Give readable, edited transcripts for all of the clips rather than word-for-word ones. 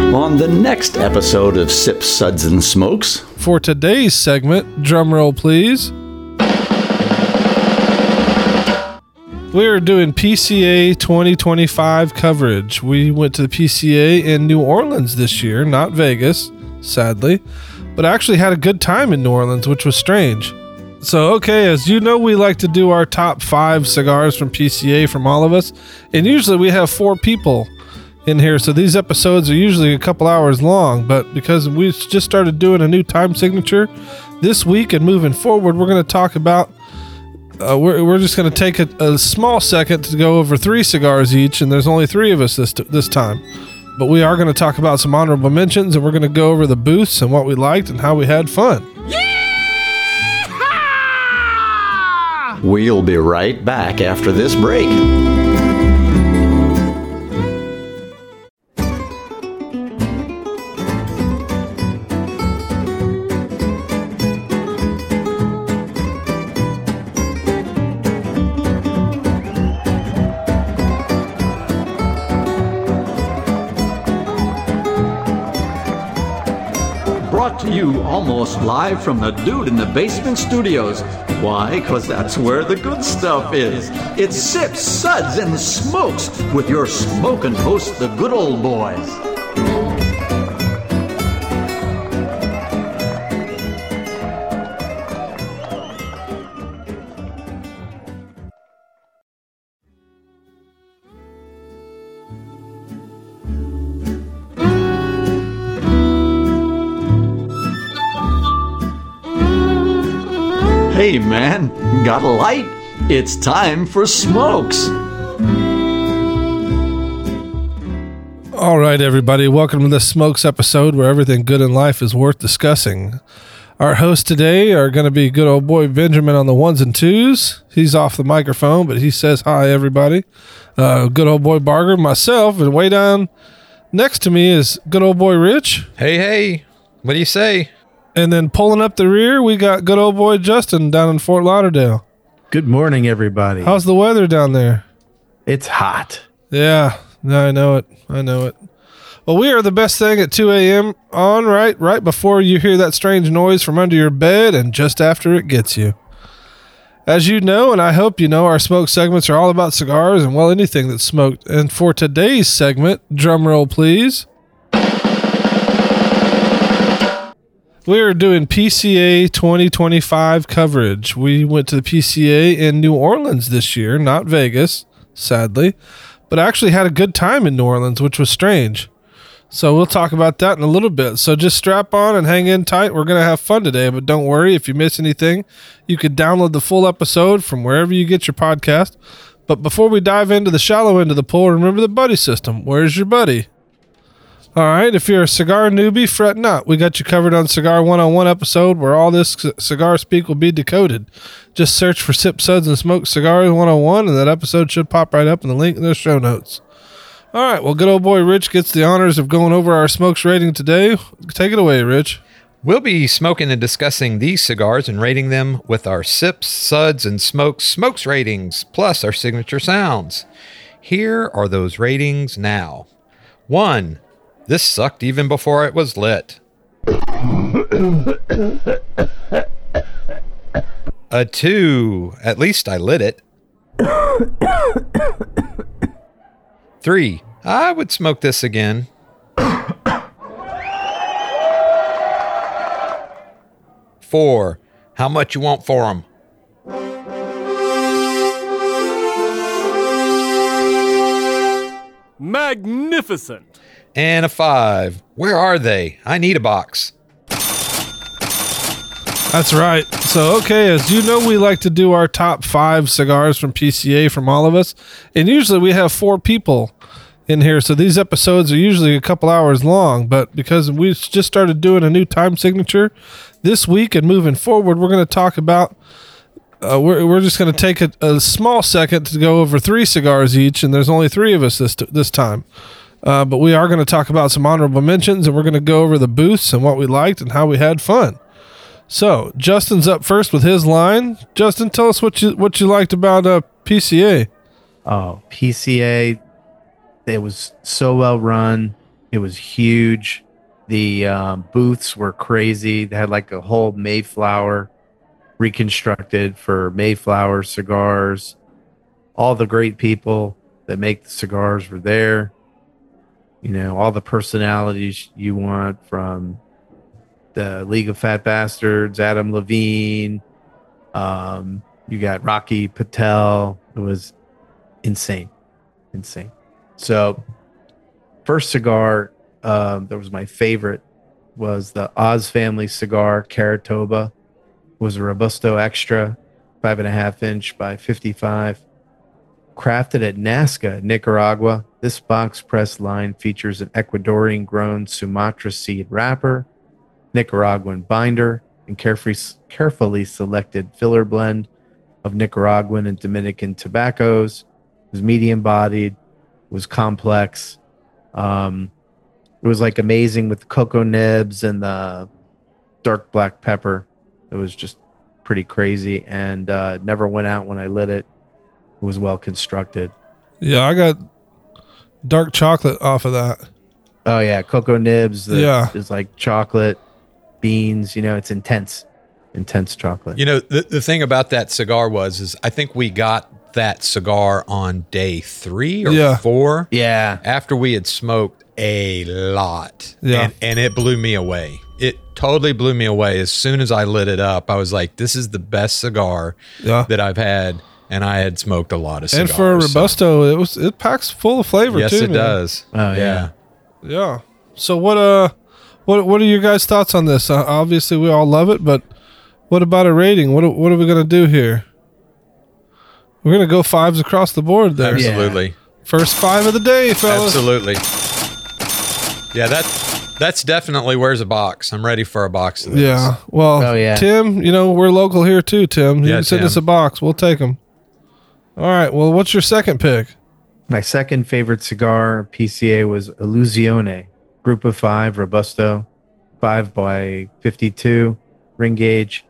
on the next episode of Sips, Suds, and Smokes. For today's segment, drumroll please. We're doing PCA 2025 coverage. We went to the PCA in New Orleans this year, not Vegas, sadly, but actually had a good time in New Orleans, which was strange. So, okay, as you know, we like to do our top 5 cigars from PCA from all of us, and usually we have 4 people in here, so these episodes are usually a couple hours long, but because we just started doing a new time signature this week and moving forward, we're going to talk about we're just going to take a small second to go over 3 cigars each, and there's only 3 of us this time. But we are going to talk about some honorable mentions, and we're going to go over the booths and what we liked and how we had fun. Yeah! We'll be right back after this break. Brought to you almost live from the Dude in the Basement Studios. Why? Because that's where the good stuff is. It's Sips, Suds, and Smokes with your smoking host, the good old boys. Hey man, got a light? It's time for smokes. All right, everybody, welcome to the Smokes episode where everything good in life is worth discussing. Our hosts today are going to be good old boy Benjamin on the 1s and 2s. He's off the microphone, but he says hi, everybody. Good old boy Barger, myself, and way down next to me is good old boy Rich. Hey, what do you say? And then pulling up the rear, we got good old boy Justin down in Fort Lauderdale. Good morning, everybody. How's the weather down there? It's hot. Yeah, I know it. Well, we are the best thing at 2 a.m. on right before you hear that strange noise from under your bed and just after it gets you. As you know, and I hope you know, our smoke segments are all about cigars and, well, anything that's smoked. And for today's segment, drum roll please. We're doing PCA 2025 coverage. We went to the PCA in New Orleans this year, not Vegas, sadly, but actually had a good time in New Orleans, which was strange. So we'll talk about that in a little bit. So just strap on and hang in tight. We're going to have fun today, but don't worry. If you miss anything, you could download the full episode from wherever you get your podcast. But before we dive into the shallow end of the pool, remember the buddy system. Where's your buddy? All right, if you're a cigar newbie, fret not. We got you covered on Cigar 101 episode where all this cigar speak will be decoded. Just search for Sip, Suds, and Smoke Cigars 101, and that episode should pop right up in the link in the show notes. All right, well, good old boy Rich gets the honors of going over our smokes rating today. Take it away, Rich. We'll be smoking and discussing these cigars and rating them with our Sips, Suds, and Smokes ratings, plus our signature sounds. Here are those ratings now. 1. This sucked even before it was lit. A 2. At least I lit it. 3. I would smoke this again. 4. How much you want for them? Magnificent. And a 5. Where are they? I need a box. That's right. So, okay, as you know, we like to do our top 5 cigars from PCA from all of us. And usually we have 4 people in here. So these episodes are usually a couple hours long. But because we just started doing a new time signature this week and moving forward, we're going to talk about we're just going to take a small second to go over 3 cigars each. And there's only 3 of us this time. But we are going to talk about some honorable mentions, and we're going to go over the booths and what we liked and how we had fun. So Justin's up first with his line. Justin, tell us what you liked about PCA. Oh, PCA, it was so well run. It was huge. The booths were crazy. They had like a whole Mayflower reconstructed for Mayflower cigars. All the great people that make the cigars were there. You know, all the personalities you want, from the League of Fat Bastards, Adam Levine. You got Rocky Patel. It was insane. So first cigar that was my favorite was the Oz Family cigar, Caratoba. It was a Robusto Extra, 5.5 inch by 55. Crafted at Nazca, Nicaragua, this box press line features an Ecuadorian grown Sumatra seed wrapper, Nicaraguan binder, and carefully selected filler blend of Nicaraguan and Dominican tobaccos. It was medium bodied, was complex. It was like amazing with the cocoa nibs and the dark black pepper. It was just pretty crazy, and it never went out when I lit it. It was well constructed. Yeah, I got dark chocolate off of that. Oh yeah, cocoa nibs. Yeah, it's like chocolate, beans. You know, it's intense chocolate. You know, the thing about that cigar is I think we got that cigar on day 3 or 4. Yeah, after we had smoked a lot. Yeah, and it blew me away. It totally blew me away. As soon as I lit it up, I was like, "This is the best cigar that I've had." And I had smoked a lot of cigars. And for a Robusto, it packs full of flavor yes, too. Yes, it does. Oh yeah. Yeah. So what are your guys' thoughts on this? Obviously we all love it, but what about a rating? What are we going to do here? We're going to go 5s across the board there. Absolutely. Yeah. First 5 of the day, fellas. Absolutely. Yeah, that's definitely where's a box. I'm ready for a box of this. Yeah. Well, Tim, you know, we're local here too, Tim. You can send us a box. We'll take them. All right. Well, what's your second pick? My second favorite cigar PCA was Illusione, Group of 5 Robusto, 5 by 52 ring gauge.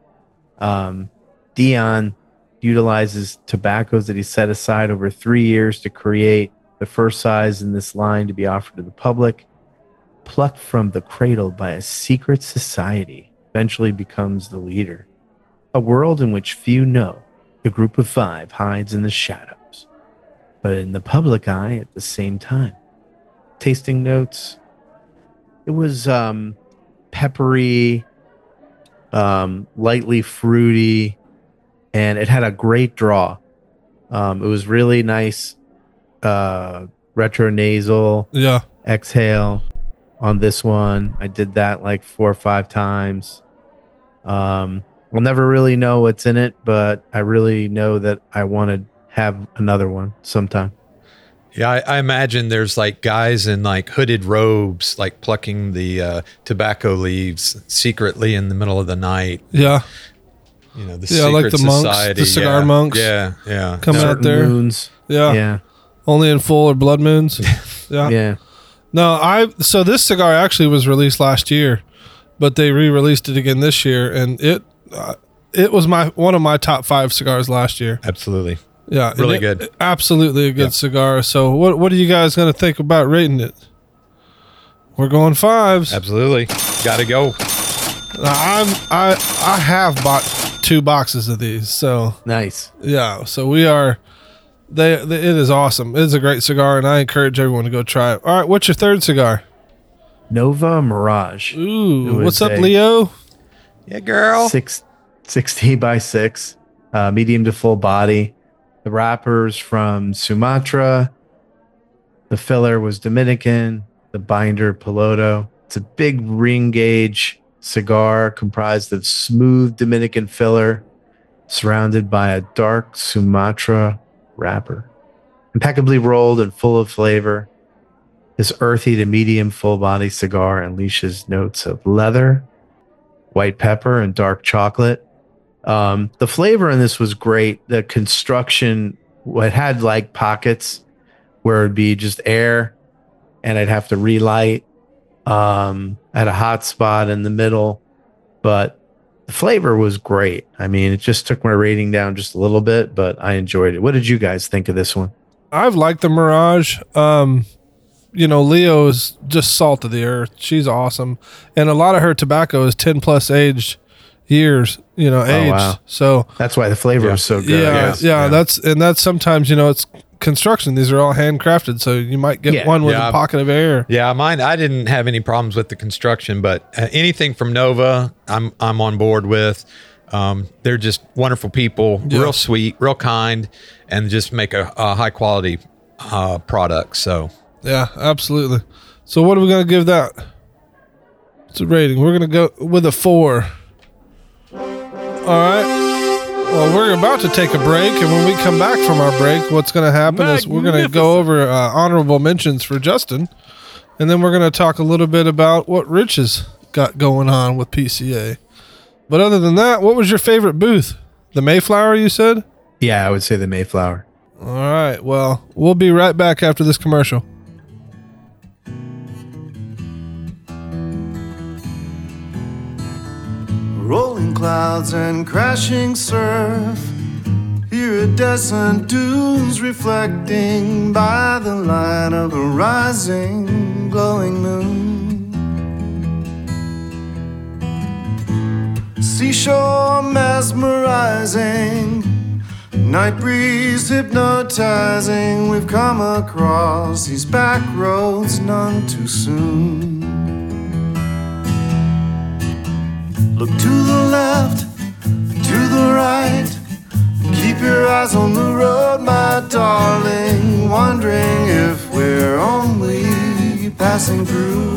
Dion utilizes tobaccos that he set aside over 3 years to create the first size in this line to be offered to the public. Plucked from the cradle by a secret society, eventually becomes the leader. A world in which few know. The Group of 5 hides in the shadows, but in the public eye at the same time. Tasting notes. It was peppery, lightly fruity, and it had a great draw. It was really nice retronasal exhale on this one. I did that like 4 or 5 times. We'll never really know what's in it, but I really know that I want to have another one sometime. Yeah, I imagine there's like guys in like hooded robes, like plucking the tobacco leaves secretly in the middle of the night. Yeah. You know, the secret like the society. Monks, the cigar monks. Yeah. Come out there. Moons. Yeah. Only in full or blood moons. Yeah. No, so this cigar actually was released last year, but they re-released it again this year, and it was one of my top 5 cigars last year. Absolutely. Yeah. Really good. Absolutely a good cigar. So what are you guys going to think about rating it? We're going 5s. Absolutely. Got to go. I have bought 2 boxes of these. So nice. Yeah. So we are, it is awesome. It is a great cigar, and I encourage everyone to go try it. All right. What's your third cigar? Nova Mirage. Ooh, what's up, Leo? Yeah, girl. 60 by 6, medium to full body. The wrappers from Sumatra. The filler was Dominican. The binder Piloto. It's a big ring gauge cigar comprised of smooth Dominican filler, surrounded by a dark Sumatra wrapper. Impeccably rolled and full of flavor. This earthy to medium full body cigar unleashes notes of leather, white pepper, and dark chocolate. The flavor in this was great. The construction, it had like pockets where it'd be just air and I'd have to relight at a hot spot in the middle. But the flavor was great. I mean, it just took my rating down just a little bit, but I enjoyed it. What did you guys think of this one? I've liked the Mirage. Leo is just salt of the earth. She's awesome. And a lot of her tobacco is 10 plus aged years, aged. Wow. So that's why the flavor is so good. Yeah. That's sometimes, it's construction. These are all handcrafted. So you might get one with a pocket of air. Yeah. Mine, I didn't have any problems with the construction, but anything from Nova, I'm on board with. They're just wonderful people, real sweet, real kind, and just make a high quality product. So yeah, absolutely. So what are we going to give that? It's a rating. We're going to go with a 4. All right. Well, we're about to take a break, and when we come back from our break, what's going to happen is we're going to go over honorable mentions for Justin, and then we're going to talk a little bit about what Rich has got going on with PCA. But other than that, what was your favorite booth? The Mayflower, you said? Yeah, I would say the Mayflower. All right. Well, we'll be right back after this commercial. Rolling clouds and crashing surf, iridescent dunes reflecting by the light of a rising, glowing moon. Seashore mesmerizing, night breeze hypnotizing. We've come across these back roads none too soon. Look to the left, to the right. Keep your eyes on the road, my darling. Wondering if we're only passing through.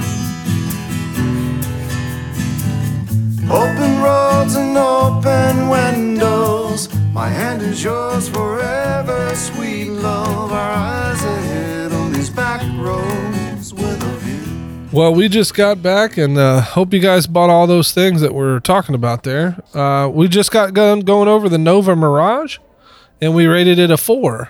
Open roads and open windows. My hand is yours forever, sweet love. Our eyes ahead on these back roads with a view. Well, we just got back, and hope you guys bought all those things that we're talking about there. We just got going over the Nova Mirage, and we rated it a 4.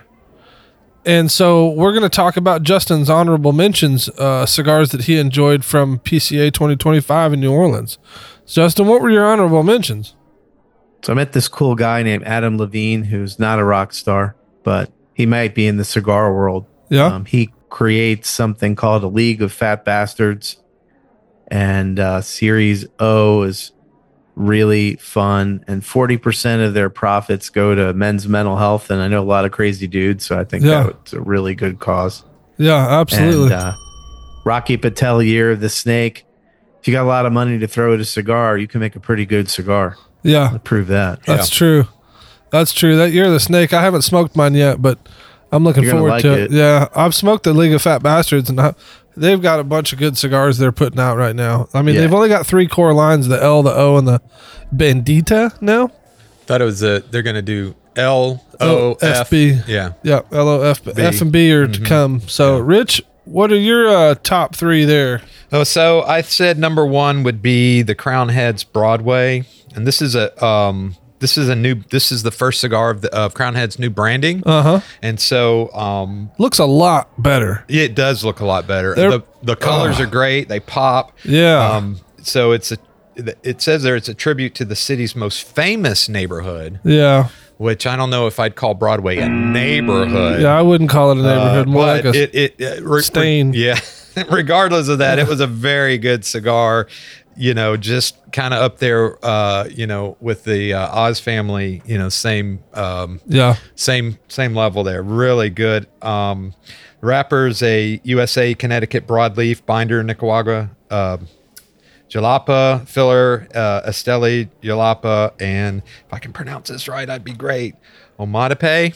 And so we're going to talk about Justin's honorable mentions, cigars that he enjoyed from PCA 2025 in New Orleans. Justin, what were your honorable mentions? So I met this cool guy named Adam Levine, who's not a rock star, but he might be in the cigar world. Yeah. He creates something called a League of Fat Bastards, and Series O is really fun, and 40% of their profits go to men's mental health, and I know a lot of crazy dudes, so I think that's a really good cause. Yeah, absolutely. And Rocky Patel, Year of the Snake. If you got a lot of money to throw at a cigar, you can make a pretty good cigar. Yeah, I'll prove that. That's true. That's true. That Year of the Snake, I haven't smoked mine yet, but I'm looking forward to it. Yeah, I've smoked the League of Fat Bastards, and they've got a bunch of good cigars they're putting out right now. I mean, they've only got 3 core lines, the L, the O, and the Bandita now. Thought it was they're going to do L, O, F. B. Yeah. Yeah, L, O, F, F and B are to come. So, Rich, what are your top 3 there? Oh, so I said number 1 would be the Crown Heads Broadway, and this is this is the first cigar of Crown Head's new branding. And so looks a lot better. It does look a lot better. The colors are great. They pop. Yeah. So it says there it's a tribute to the city's most famous neighborhood. Yeah. Which I don't know if I'd call Broadway a neighborhood. Yeah, I wouldn't call it a neighborhood. More like a stain. Yeah. Regardless of that, it was a very good cigar. Just kind of up there, with the Oz family, same level there. Really good. Wrapper's a USA Connecticut broadleaf binder, Nicaragua, Jalapa, filler, Esteli, Jalapa, and if I can pronounce this right, I'd be great. Omatepec.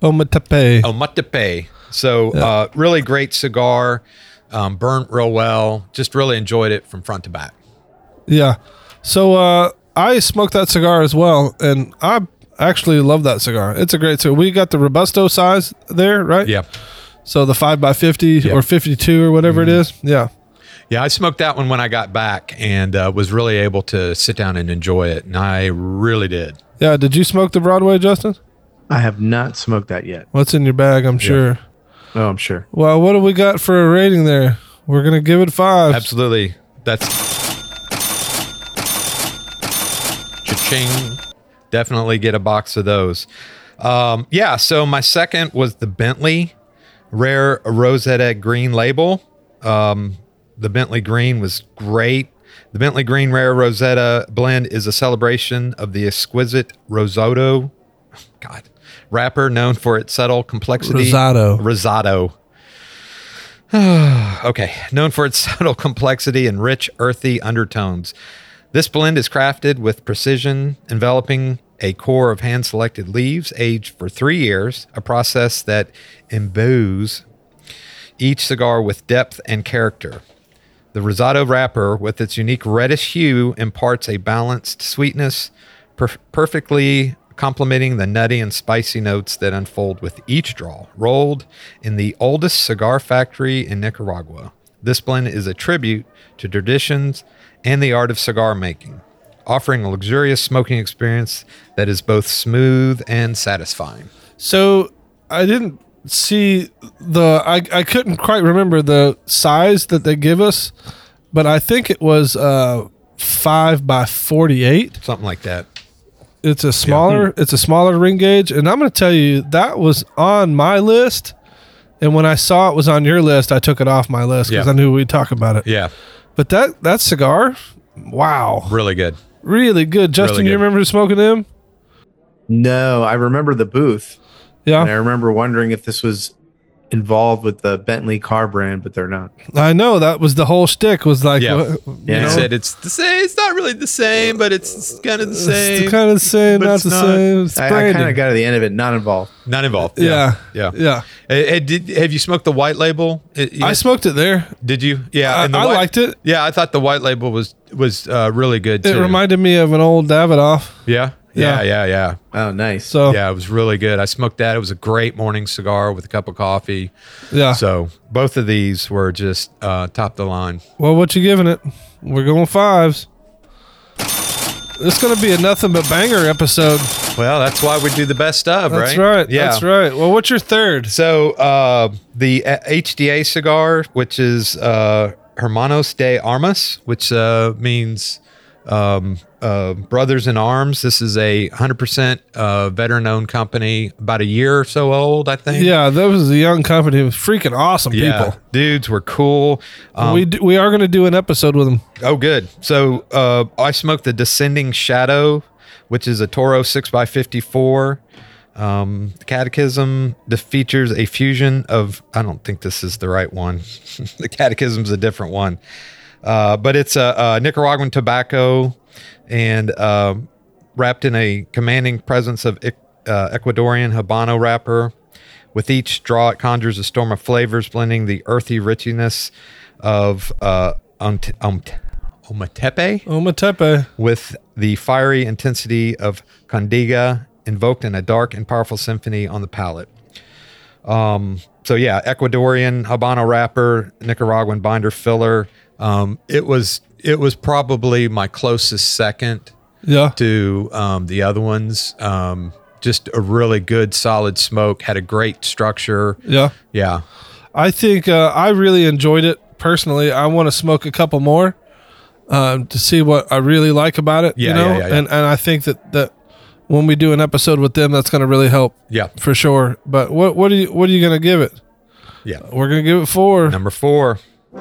So really great cigar. Burnt real well. Just really enjoyed it from front to back. Yeah. So I smoked that cigar as well, and I actually love that cigar. It's a great cigar. We got the Robusto size there, right? Yeah. So the 5x50 or 52 or whatever it is. Yeah. Yeah, I smoked that one when I got back and was really able to sit down and enjoy it, and I really did. Yeah. Did you smoke the Broadway, Justin? I have not smoked that yet. What's in your bag, I'm sure. Oh, I'm sure. Well, what do we got for a rating there? We're going to give it 5. Absolutely. That's cha-ching. Definitely get a box of those. So my second was the Bentley Rare Rosetta Green label. The Bentley Green was great. The Bentley Green Rare Rosetta blend is a celebration of the exquisite Rosado wrapper known for its subtle complexity. Rosado. Okay. Known for its subtle complexity and rich, earthy undertones. This blend is crafted with precision, enveloping a core of hand-selected leaves aged for 3 years, a process that imbues each cigar with depth and character. The Rosado wrapper, with its unique reddish hue, imparts a balanced sweetness, perfectly complementing the nutty and spicy notes that unfold with each draw. Rolled in the oldest cigar factory in Nicaragua, this blend is a tribute to traditions and the art of cigar making, offering a luxurious smoking experience that is both smooth and satisfying. So I didn't see I couldn't quite remember the size that they give us, but I think it was 5 by 48. Something like that. It's a smaller ring gauge, and I'm going to tell you that was on my list. And when I saw it was on your list, I took it off my list because I knew we'd talk about it. Yeah. But that cigar, wow, Really good. really good. Justin, Really good. you remember smoking them? No, I remember the booth. And I Yeah, remember wondering if this was involved with the Bentley car brand, but they're not. I know that was the whole shtick. Was like, Yeah. what, Yeah. He know, said it's the same. It's not really the same, but it's kind of the same. it's kind of the same, but not it's the not. same. It's I branding. kind of got to the end of it, not involved. Not involved. Yeah. Yeah. Have you smoked the white label? I smoked it there. Did you? Yeah. I and the I white- liked it. Yeah, I thought the white label was really good It too. reminded me of an old Davidoff. Yeah. Yeah. Oh, nice. So Yeah, it was really good. I smoked that. It was a great morning cigar with a cup of coffee. yeah. So both of these were just top of the line. Well, what you giving it? We're going 5s. It's going to be a nothing but banger episode. Well, that's why we do the best of, That's right? right. Yeah. That's right. Well, what's your third? So the HDA cigar, which is Hermanos de Armas, which means Brothers in Arms. This is a 100% veteran-owned company, about a year or so old, I think. Yeah, that was a young company. It was freaking awesome Yeah, people. dudes were cool. We are going to do an episode with them. Oh, good. So I smoked the Descending Shadow, which is a Toro 6x54. The Catechism features a fusion of, I don't think this is the right one. The Catechism's a different one. But it's a Nicaraguan tobacco and wrapped in a commanding presence of Ecuadorian Habano wrapper. With each draw, it conjures a storm of flavors, blending the earthy richness of Ometepe Ometepe. with the fiery intensity of Condiga, invoked in a dark and powerful symphony on the palate. So yeah, Ecuadorian Habano wrapper, Nicaraguan binder filler. It was probably my closest second Yeah. to the other ones. Just a really good, solid smoke. Had a great structure. Yeah. Yeah. I think I really enjoyed it personally. I want to smoke a couple more to see what I really like about it. Yeah, you know, yeah. And I think that when we do an episode with them, that's going to really help. Yeah. For sure. But what are you going to give it? Yeah. We're going to give it 4. Number 4.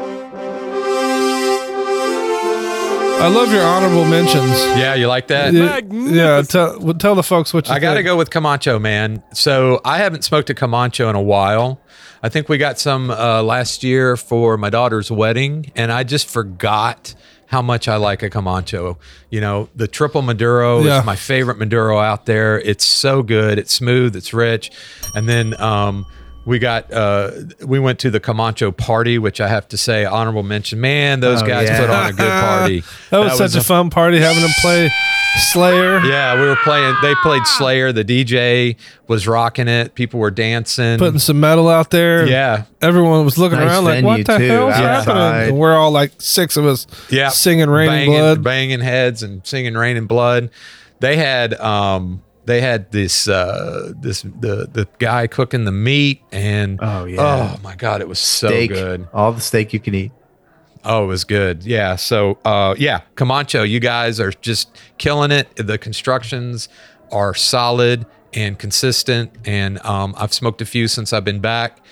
I love your honorable mentions. Yeah, you like that? Yeah, tell the folks what you I got to think. go with Camacho, man. So I haven't smoked a Camacho in a while. I think we got some last year for my daughter's wedding, and I just forgot how much I like a Camacho. You know, the triple Maduro Yeah. is my favorite Maduro out there. It's so good. It's smooth. It's rich. And then we went to the Camacho party, which I have to say, honorable mention. Man, those guys yeah. put on a good party. That was such a fun party having them play Slayer. Yeah, they played Slayer. The DJ was rocking it. People were dancing. Putting some metal out there. Yeah. Everyone was looking Nice around like, venue, what the too, hell's outside. happening? And we're all like 6 of us Yeah. singing Rain in banging, Blood. banging heads and singing Rain in Blood. They had this the guy cooking the meat and Oh, yeah. oh my God, it was so Steak. good. All the steak you can eat. Oh, it was good. Yeah. So yeah, Camacho, you guys are just killing it. The constructions are solid and consistent. And I've smoked a few since I've been back.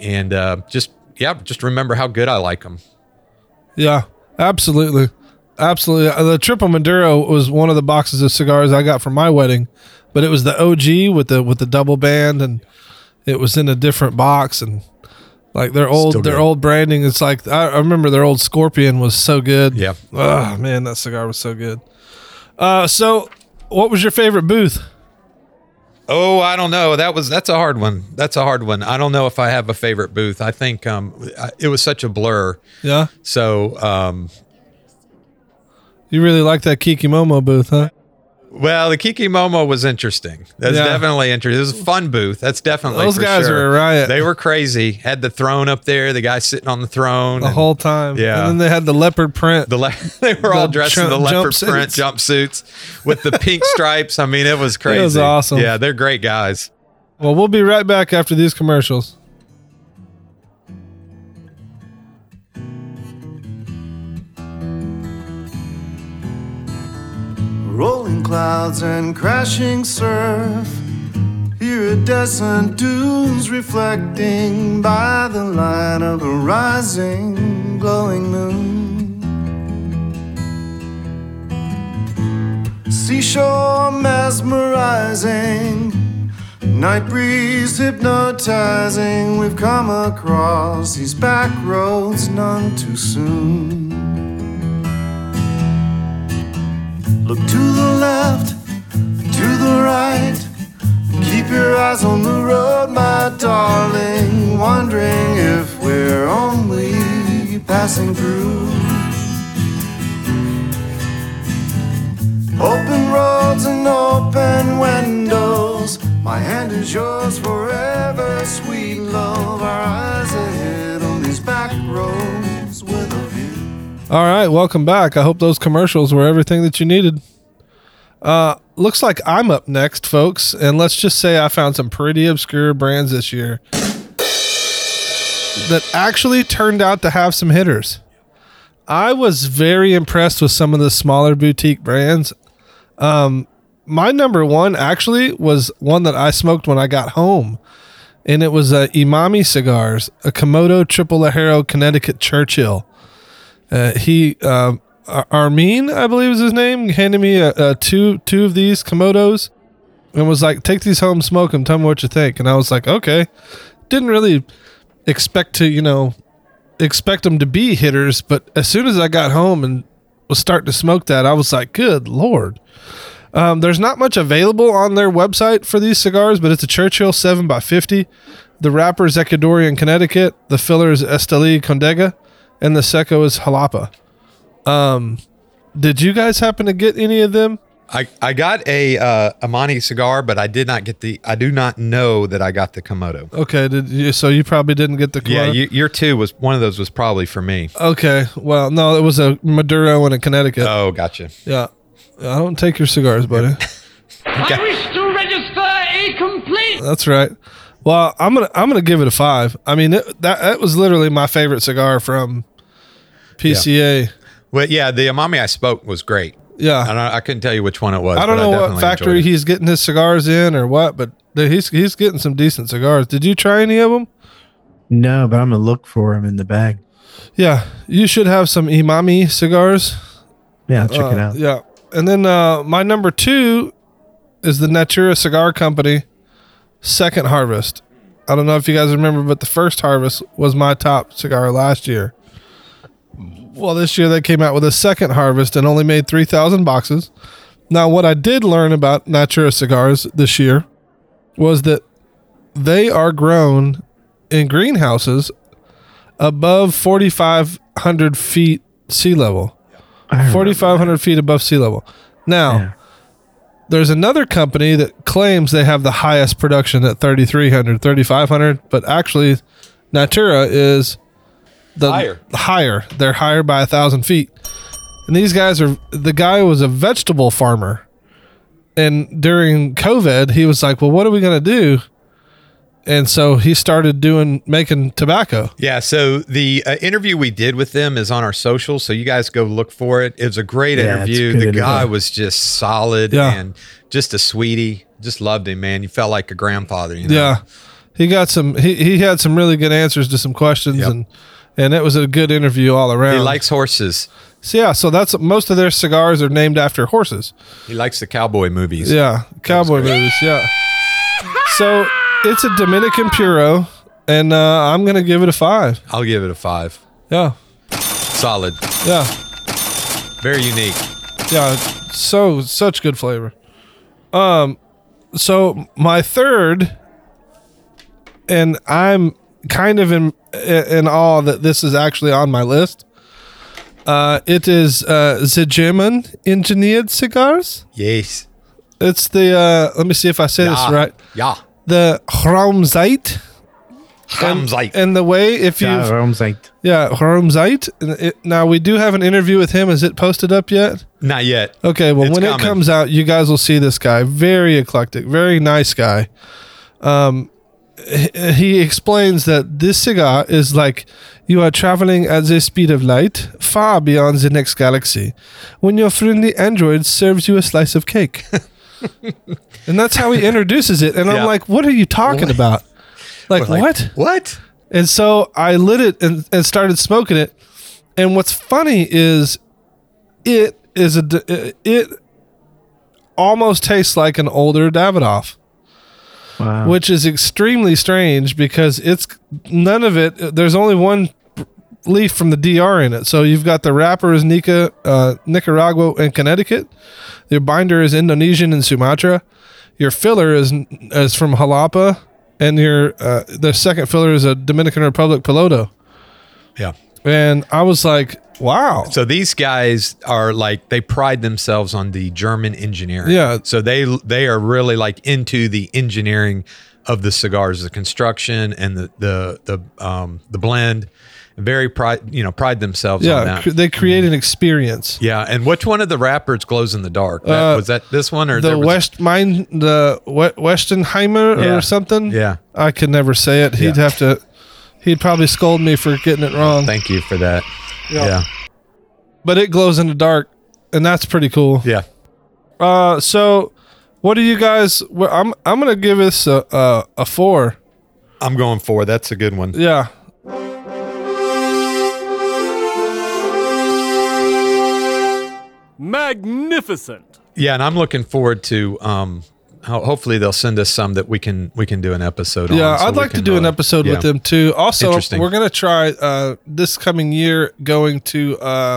and just remember how good I like them. Yeah, absolutely. Absolutely. The Triple Maduro was one of the boxes of cigars I got for my wedding, but it was the OG with the double band, and it was in a different box, and like their old branding. It's like, I remember their old Scorpion was so good. Yeah. Oh man, that cigar was so good. So what was your favorite booth? Oh, I don't know. That's a hard one. I don't know if I have a favorite booth. I think it was such a blur. Yeah. So you really like that Kikimomo booth, huh? well, the Kikimomo was interesting. That's definitely interesting. It was a fun booth. That's definitely those for guys sure. were a riot. They were crazy. Had the throne up there. The guy sitting on the throne The whole time. Yeah. And then they had the leopard print. They were all dressed in the leopard jumpsuits. print jumpsuits with the pink stripes. I mean, it was crazy. It was awesome. Yeah, they're great guys. Well, we'll be right back after these commercials. Rolling clouds and crashing surf. Iridescent dunes reflecting by the light of a rising, glowing moon. Seashore mesmerizing, night breeze hypnotizing. We've come across these back roads none too soon. Look to the left, to the right. Keep your eyes on the road, my darling. Wondering if we're only passing through. Open roads and open windows. My hand is yours forever, sweet love. Our eyes ahead on these back roads with a view. All right, welcome back. I hope those commercials were everything that you needed. Looks like I'm up next, folks, and let's just say I found some pretty obscure brands this year that actually turned out to have some hitters. I was very impressed with some of the smaller boutique brands. My number one actually was one that I smoked when I got home, and it was Imami Cigars, a Komodo Triple Lajero Connecticut Churchill. Armin, I believe is his name, handed me two of these Komodos and was like, take these home, smoke them, tell me what you think. And I was like, okay. Didn't really expect them to be hitters, but as soon as I got home and was starting to smoke that, I was like, good Lord. There's not much available on their website for these cigars, but it's a Churchill 7x50. The wrapper is Ecuadorian Connecticut. The filler is Esteli Condega. And the Seco is Jalapa. Did you guys happen to get any of them? I got a Amani cigar, but I do not know that I got the Komodo. Okay. So you probably didn't get the Komodo? Yeah. Your two one of those was probably for me. Okay. Well, no, it was a Maduro and a Connecticut. Oh, gotcha. Yeah. I don't take your cigars, buddy. I wish to register a complaint. That's right. Well, I'm gonna give it a 5. I mean, that was literally my favorite cigar from PCA. Yeah. Well, yeah, the Amami I spoke was great. Yeah, I couldn't tell you which one it was. I don't know what factory he's getting his cigars in or what, but he's getting some decent cigars. Did you try any of them? No, but I'm gonna look for them in the bag. Yeah, you should have some Imami cigars. Yeah, I'll check it out. Yeah, and then my number 2 is the Natura Cigar Company Second Harvest. I don't know if you guys remember, but the First Harvest was my top cigar last year. Well, this year they came out with a Second Harvest and only made 3,000 boxes. Now, what I did learn about Natura cigars this year was that they are grown in greenhouses above 4,500 feet sea level. 4,500 feet above sea level. Now, there's another company that claims they have the highest production at 3,300, 3,500, but actually Natura is higher. They're higher by 1,000 feet. And these guys the guy was a vegetable farmer. And during COVID, he was like, well, what are we going to do? And so he started making tobacco. Yeah. So the interview we did with them is on our socials. So you guys go look for it. It was a great interview. The guy was just solid and just a sweetie. Just loved him, man. You felt like a grandfather. You know? Yeah. he got some. He had some really good answers to some questions, Yep. and it was a good interview all around. He likes horses. So that's most of their cigars are named after horses. He likes the cowboy movies. Yeah, cowboy movies. Yeah. So it's a Dominican Puro, and I'm gonna give it a 5. I'll give it a 5. Yeah, Solid. yeah, Very unique. yeah. Such good flavor. So my third, and I'm kind of in awe that this is actually on my list. It is the German engineered cigars. Yes. It's the let me see if I say this right. Yeah. The Raumzeit. Ramsite. And the way if you Yeah, Raumzeit. Raumzeit. Now we do have an interview with him. Is it posted up yet? Not yet. Okay, well It's when coming. it comes out, you guys will see this guy. Very eclectic, very nice guy. He explains that this cigar is like you are traveling at the speed of light, far beyond the next galaxy, when your friendly android serves you a slice of cake. And that's how he introduces it. And Yeah. I'm like, what are you talking about? Like, what? What? And so I lit it and started smoking it. And what's funny is it almost tastes like an older Davidoff. Wow. Which is extremely strange because it's none of it. There's only one leaf from the DR in it. So you've got the wrapper is Nicaragua and Connecticut. Your binder is Indonesian and Sumatra. Your filler is from Jalapa, and the second filler is a Dominican Republic Piloto. Yeah. And I was like, wow. So these guys are like, they pride themselves on the German engineering. Yeah. So they are really like into the engineering of the cigars, the construction and the blend. Very pride themselves on Yeah, that. they create an experience. Yeah. And which one of the wrappers glows in the dark? Was that this one or The there was- Westenheimer Yeah. or something? Yeah. I could never say it. Yeah. He'd probably scold me for getting it wrong. Thank you for that. Yeah. But it glows in the dark, and that's pretty cool. Yeah. So what do you guys? I'm gonna give this a 4. I'm going 4. That's a good one. Yeah. Magnificent. Yeah. And I'm looking forward to, hopefully they'll send us some that we can do an episode on. Yeah, so I'd we like to can, do an episode with yeah. them too. Also, Interesting. we're gonna try this coming year going to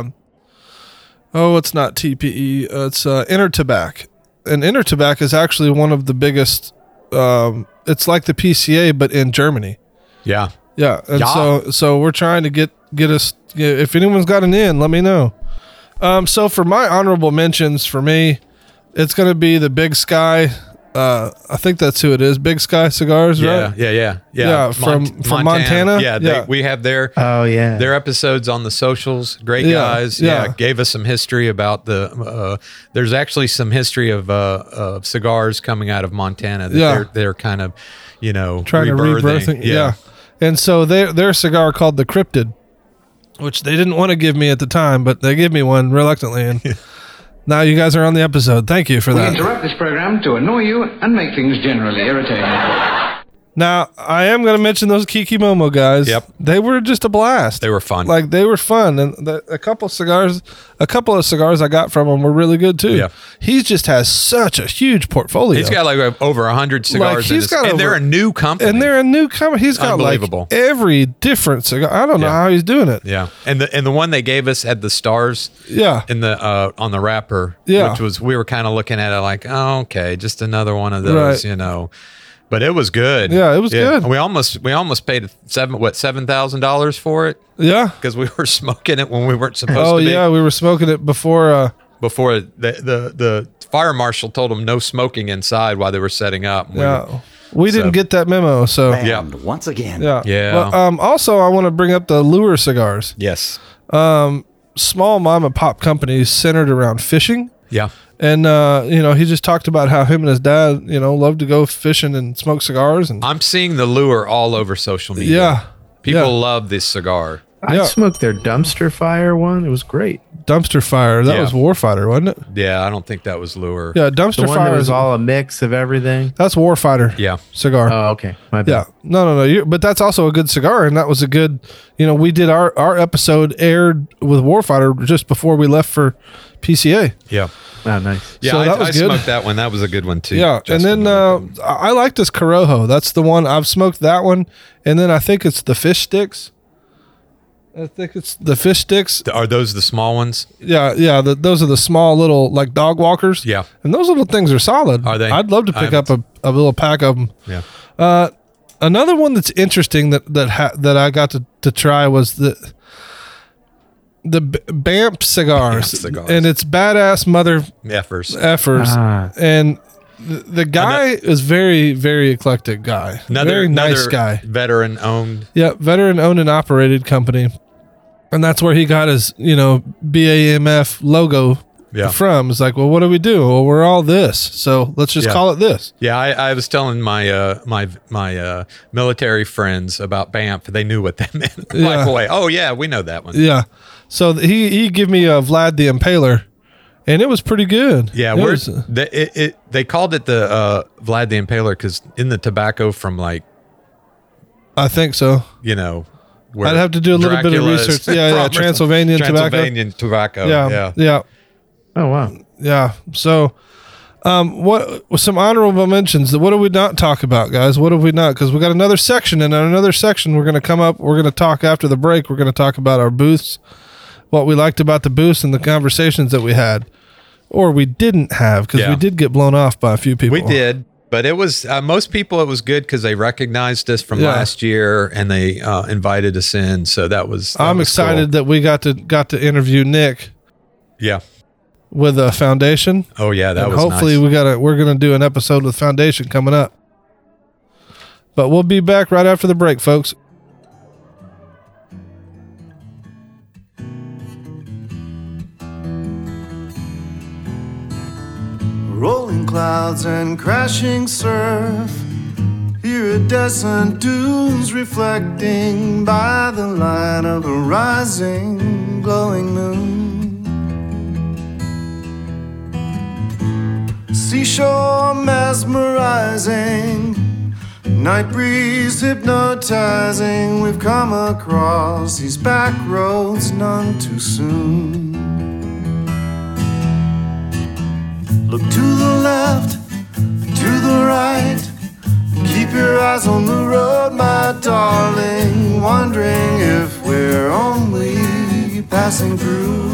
it's not TPE, it's Intertabac, and Intertabac is actually one of the biggest. It's like the PCA but in Germany. Yeah. Yeah, and Yeah. so we're trying to get us. If anyone's got an in, let me know. So for my honorable mentions, for me, it's gonna be the Big Sky. I think that's who it is. Big Sky Cigars, Yeah, right? yeah. from Montana. Yeah, Yeah. we have their Oh yeah. episodes on the socials. Great Yeah, guys. yeah. Yeah, gave us some history about the. There's actually some history of cigars coming out of Montana that Yeah. they're kind of, Trying to rebirthing. Yeah. And so their cigar called the Cryptid, which they didn't want to give me at the time, but they gave me one reluctantly. And now you guys are on the episode. Thank you for We that. interrupt this program to annoy you and make things generally irritating. Now, I am going to mention those Kiki Momo guys. Yep. They were just a blast. They were fun. Like, they were fun. And a couple of cigars I got from them were really good, too. Yeah. He just has such a huge portfolio. He's got like over 100 cigars, he's got and they're over- a new company. And they're a newcomer. He's got like Unbelievable. every different cigar. I don't know Yeah. how he's doing it. yeah, and the one they gave us had the stars. Yeah. In the on the wrapper, Yeah. which was we were kind of looking at it like, oh, okay, just another one of those, Right. But it was good. Yeah, it was good. We almost paid $7,000 for it Yeah. because we were smoking it when we weren't supposed Oh to be. yeah, we were smoking it before. Before the fire marshal told them no smoking inside while they were setting up. And We didn't So- get that memo, so Yeah. And once again. yeah. Yeah. Well, also, I want to bring up the Lure cigars. Yes. Small mom and pop companies centered around fishing, Yeah. and he just talked about how him and his dad, loved to go fishing and smoke cigars, and I'm seeing the Lure all over social media. yeah, People yeah. love this cigar. I smoked their dumpster fire one. It was great. Dumpster fire. That was Warfighter, wasn't it? Yeah, I don't think that was Lure. Yeah, dumpster The one fire that was is all a mix of everything. That's Warfighter. Yeah. Cigar. Oh, okay. My bad. Yeah. No. But that's also a good cigar, and that was a good. We did our episode aired with Warfighter just before we left for PCA. Yeah. Oh, nice. Yeah, So that was I good. smoked that one. That was a good one too. Yeah, Justin. and then I like this Corojo. That's the one I've smoked. That one, and then I think it's the fish sticks. I think it's the fish sticks. Are those the small ones? Yeah. Those are the small little like dog walkers. Yeah. And those little things are solid. Are they? I'd love to pick up a little pack of them. Yeah. Another one that's interesting that I got to try was the BAMP cigars. BAMP cigars. And it's badass mother effers. And the guy is very, very eclectic guy. Very nice guy. Veteran owned. Yeah, veteran owned and operated company. And that's where he got his, BAMF logo from. It's like, well, what do we do? Well, we're all this. So let's just call it this. Yeah, I was telling my my military friends about BAMF. They knew what that meant right away. Oh, yeah, we know that one. Yeah. So he gave me a Vlad the Impaler, and it was pretty good. Yeah, they called it the Vlad the Impaler because in the tobacco from I think so. Where I'd have to do a little bit of Dracula's research. Yeah, Transylvanian tobacco. Yeah. Oh, wow. Yeah. So, what some honorable mentions? What do we not talk about, guys? What have we not? Because we got another section, and in another section, we're going to come up. We're going to talk after the break. We're going to talk about our booths, what we liked about the booths, and the conversations that we had, or we didn't have, because we did get blown off by a few people. We did, but it was most people. It was good because they recognized us from last year, and they invited us in. So that was. I'm excited that we got to interview Nick. Yeah. With a Foundation. Oh yeah, that was hopefully nice. we're gonna do an episode with Foundation coming up. But we'll be back right after the break, folks. Rolling clouds and crashing surf. Iridescent dunes reflecting by the light of a rising, glowing moon. Seashore mesmerizing, night breeze hypnotizing. We've come across these back roads none too soon. Look to the left, to the right. Keep your eyes on the road, my darling. Wondering if we're only passing through.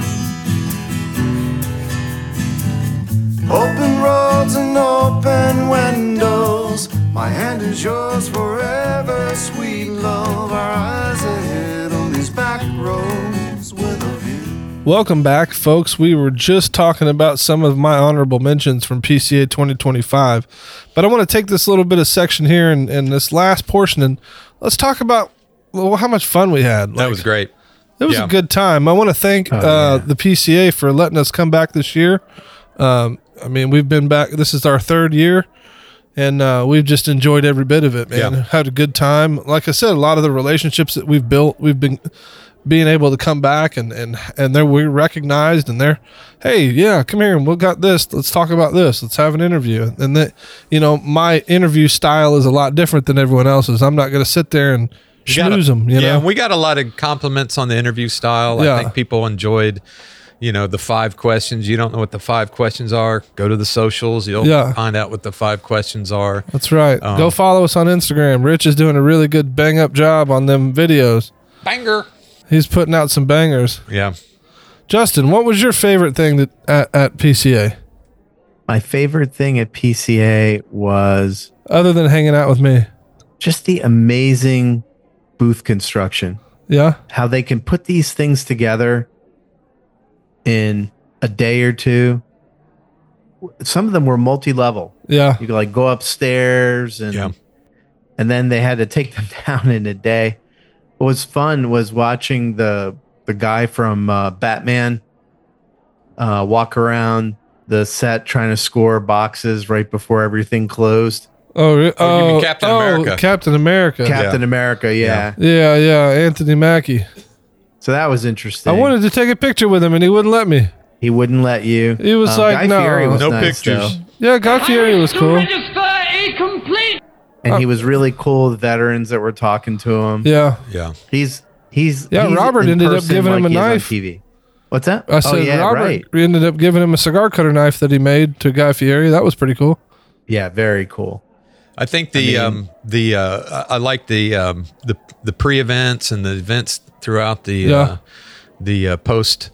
Open roads and open windows. My hand is yours forever, sweet love. Our eyes ahead on these back roads with a view. Welcome back, folks. We were just talking about some of my honorable mentions from PCA 2025. But I want to take this little bit of section here and this last portion, and let's talk about how much fun we had. That was great. It was a good time. I want to thank the PCA for letting us come back this year. We've been back. This is our third year, and we've just enjoyed every bit of it, man. Had a good time. Like I said, a lot of the relationships that we've built, we've been being able to come back and we're recognized, and they're, hey, yeah, come here and we got this. Let's talk about this. Let's have an interview. And that, my interview style is a lot different than everyone else's. I'm not going to sit there and schmooze them. Yeah, we got a lot of compliments on the interview style. I think people enjoyed. The 5 questions. You don't know what the 5 questions are. Go to the socials. You'll find out what the 5 questions are. That's right. Go follow us on Instagram. Rich is doing a really good bang up job on them videos. Banger. He's putting out some bangers. Yeah. Justin, what was your favorite thing at PCA? My favorite thing at PCA was, other than hanging out with me, just the amazing booth construction. Yeah. How they can put these things together in a day or two. Some of them were multi-level. Yeah. You could go upstairs and then they had to take them down in a day. What was fun was watching the guy from Batman walk around the set trying to score boxes right before everything closed. Captain America. Captain America. Captain America, yeah. Yeah, Anthony Mackie. So that was interesting. I wanted to take a picture with him, and he wouldn't let me. He wouldn't let you. He was like, Guy no. Fieri was No nice, pictures. though. Yeah, Guy Fieri was To cool. register a complete. And he was really cool with veterans that were talking to him. Yeah. Yeah. He's Robert in ended up person giving him a he is on knife. TV. What's that? I said Robert right. ended up giving him a cigar cutter knife that he made to Guy Fieri. That was pretty cool. Yeah, very cool. I think I like the pre-events and the events throughout the post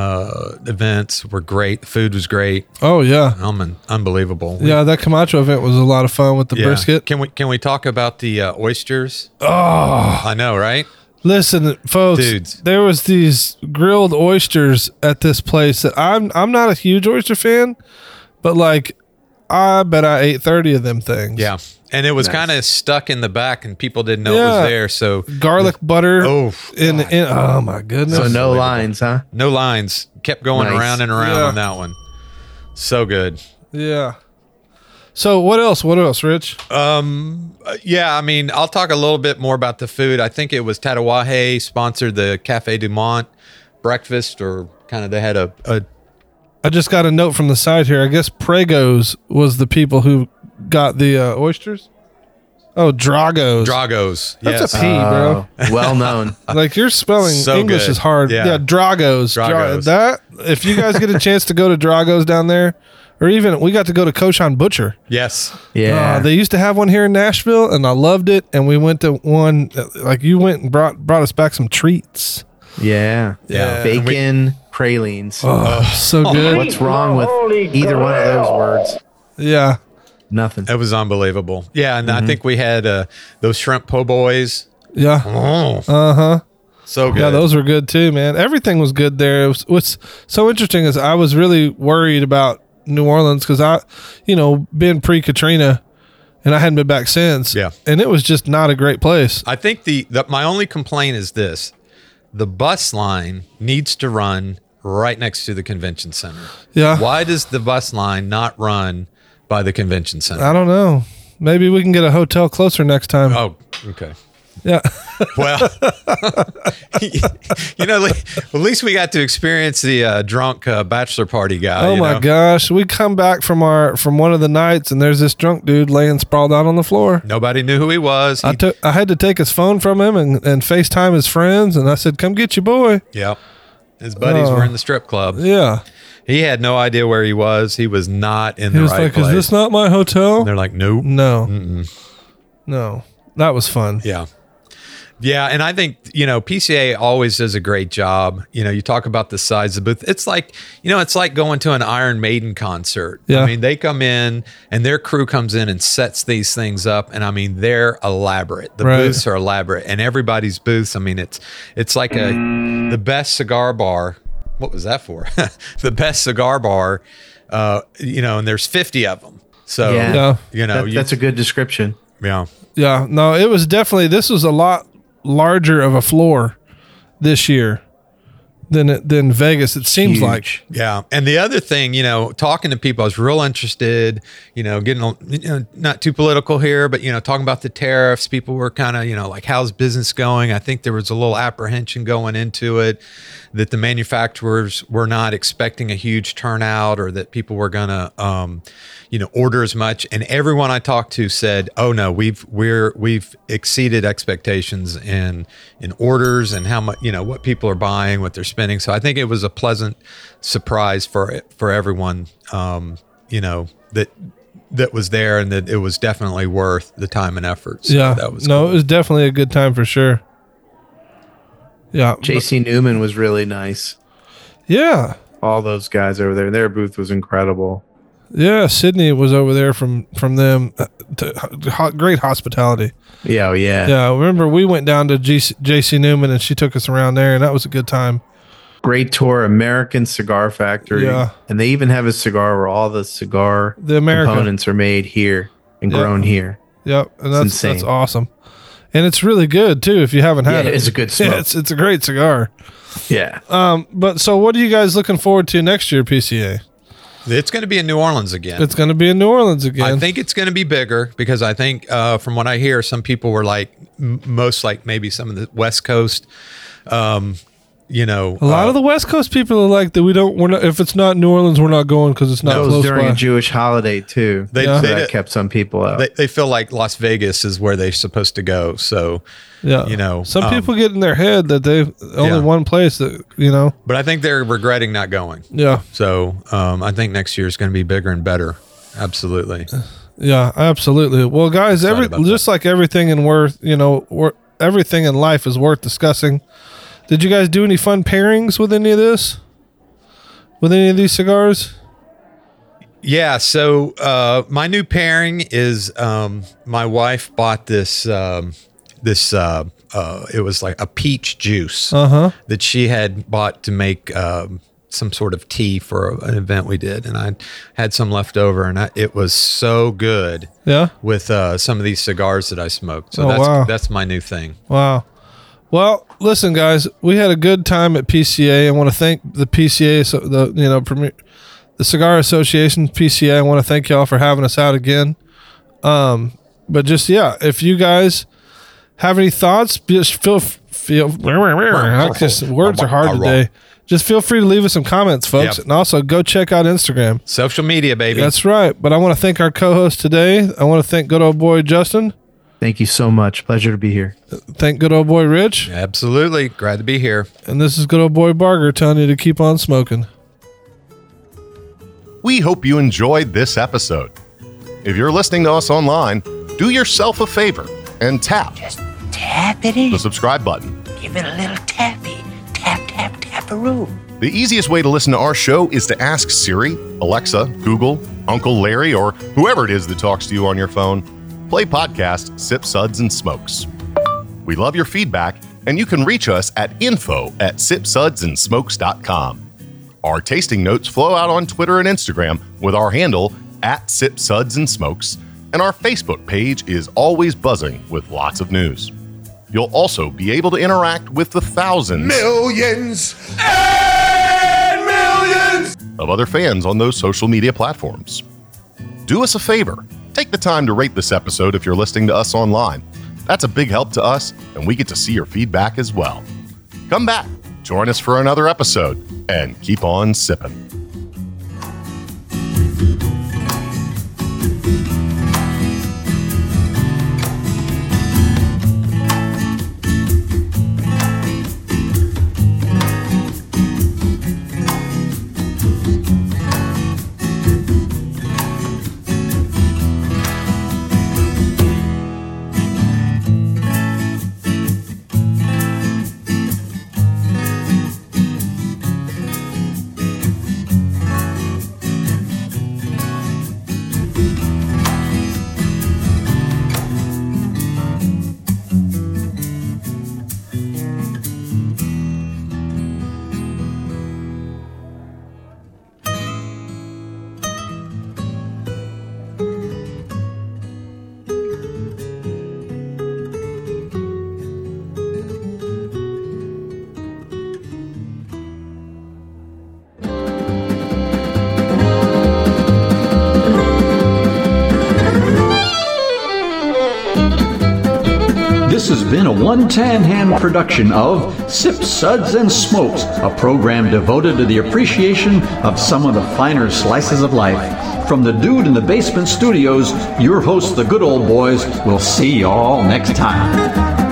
events were great. The food was great. Oh yeah. Unbelievable. Yeah, that Camacho event was a lot of fun with the Yeah. brisket. Can we talk about the oysters? Oh, I know, right? listen, folks. Dudes. There was these grilled oysters at this place that I'm not a huge oyster fan, but like I bet I ate 30 of them things. Yeah. And it was kind of stuck in the back and people didn't know it Yeah. was there. So Garlic butter. Oh, oh my goodness. So no lines, huh? no lines. Kept going Nice. around and around Yeah. on that one. So good. Yeah. So what else? What else, Rich? Yeah, I mean, I'll talk a little bit more about the food. I think it was Tatawahe sponsored the Cafe Du Monde breakfast, or kind of they had a I just got a note from the side here. I guess Pragos was the people who got the oysters. Oh, Dragos. Dragos. That's yes. a P, bro. Well known. Like your spelling So English good. is hard. Yeah. Yeah, Dragos. Dragos. That if you guys get a chance to go to Dragos down there, or even we got to go to Koshan Butcher. Yes. Yeah. They used to have one here in Nashville, and I loved it. And we went to one. Like you went and brought us back some treats. yeah. Yeah. Bacon pralines. Oh, so good. What's wrong with either one of those words? Yeah. Nothing. It was unbelievable. Yeah, and I think we had those shrimp po' boys. Yeah. Oh, Uh-huh. so good. Yeah, those were good too, man. Everything was good there. What's so interesting is I was really worried about New Orleans because been pre-Katrina, and I hadn't been back since. Yeah. And it was just not a great place. I think my only complaint is this: the bus line needs to run right next to the convention center. Yeah. Why does the bus line not run by the convention center? I don't know. Maybe we can get a hotel closer next time. Oh, okay. Yeah. Well, at least we got to experience the drunk bachelor party guy. Oh my gosh. We come back from one of the nights and there's this drunk dude laying sprawled out on the floor. Nobody knew who he was. I had to take his phone from him and FaceTime his friends, and I said, "Come get your boy." Yep. His buddies were in the strip club. Yeah. He had no idea where he was. He was not in He the was right like, place. "Is this not my hotel?" And they're like, nope. No. No. That was fun. Yeah. Yeah. And I think, PCA always does a great job. You talk about the size of the booth. It's like, it's like going to an Iron Maiden concert. Yeah. I mean, they come in and their crew comes in and sets these things up. And I mean, they're elaborate. The Right. booths are elaborate, and everybody's booths. I mean, it's like the best cigar bar. What was that for? The best cigar bar, and there's 50 of them. So, Yeah. That's a good description. yeah. Yeah. No, it was definitely, this was a lot larger of a floor this year than Vegas. It seems Huge. like. Yeah. And the other thing, talking to people, I was real interested, getting, not too political here, but, talking about the tariffs. People were kind of, like, how's business going? I think there was a little apprehension going into it that the manufacturers were not expecting a huge turnout, or that people were going to, order as much. And everyone I talked to said, oh no, we've exceeded expectations in orders and how much, what people are buying, what they're spending. So I think it was a pleasant surprise for everyone, that was there, and that it was definitely worth the time and effort. So Yeah. that was No, cool. it was definitely a good time for sure. Yeah. JC Newman was really nice. Yeah. All those guys over there. Their booth was incredible. Yeah. Sydney was over there from them. Great hospitality. Yeah, yeah. Yeah. Remember we went down to JC Newman and she took us around there, and that was a good time. Great tour, American Cigar Factory. Yeah. And they even have a cigar where all the cigar The America. components are made here and grown here. Yep. And that's insane. awesome. And it's really good too if you haven't had Yeah, it. it's a good smoke. Yeah, it's a great cigar. Yeah. But so what are you guys looking forward to next year, PCA? It's going to be in New Orleans again. It's going to be in New Orleans again. I think it's going to be bigger, because I think, from what I hear, some people were like, most like maybe some of the West Coast you know, A lot of the West Coast people are like that. We're not. If it's not New Orleans, we're not going because it's not That was close during by. a Jewish holiday too. They- So they that did- kept some people out. they feel like Las Vegas is where they're supposed to go. So, Yeah, you know, some people get in their head that they only yeah. one place that you know. but I think they're regretting not going. Yeah, So I think next year is going to be bigger and better. Absolutely. yeah, absolutely. Well, guys, about just like everything everything in life is worth discussing. Did you guys do any fun pairings with any of this? With any of these cigars? Yeah. So my new pairing is my wife bought this. It was like a peach juice that she had bought to make some sort of tea for an event we did, and I had some left over, and it was so good. Yeah. With some of these cigars that I smoked. So that's my new thing. Wow. Well, listen, guys, we had a good time at PCA. I want to thank the PCA, the Cigar Association, PCA. I want to thank y'all for having us out again. But just if you guys have any thoughts, just feel. Words are hard today. Just feel free to leave us some comments, folks, and also go check out Instagram, social media, baby. That's right. But I want to thank our co-host today. I want to thank good old boy Justin. Thank you so much. Pleasure to be here. Thank good old boy Rich. Absolutely. Glad to be here. And this is good old boy Barger telling you to keep on smoking. We hope you enjoyed this episode. If you're listening to us online, do yourself a favor and tap Tap it in. the subscribe button. Give it a little tappy. Tap, tap, taparoo. The easiest way to listen to our show is to ask Siri, Alexa, Google, Uncle Larry, or whoever it is that talks to you on your phone. Play podcast Sip, Suds, and Smokes. We love your feedback, and you can reach us at info@sipsudsandsmokes.com. Our tasting notes flow out on Twitter and Instagram with our handle @SipSudsAndSmokes, and our Facebook page is always buzzing with lots of news. You'll also be able to interact with the thousands, Millions and millions. of other fans on those social media platforms. Do us a favor. Take the time to rate this episode if you're listening to us online. That's a big help to us, and we get to see your feedback as well. Come back, join us for another episode, and keep on sipping. This has been a One Tan Hand production of Sip, Suds, and Smokes, a program devoted to the appreciation of some of the finer slices of life. From the Dude in the Basement Studios, your hosts, the Good Old Boys, will see y'all next time.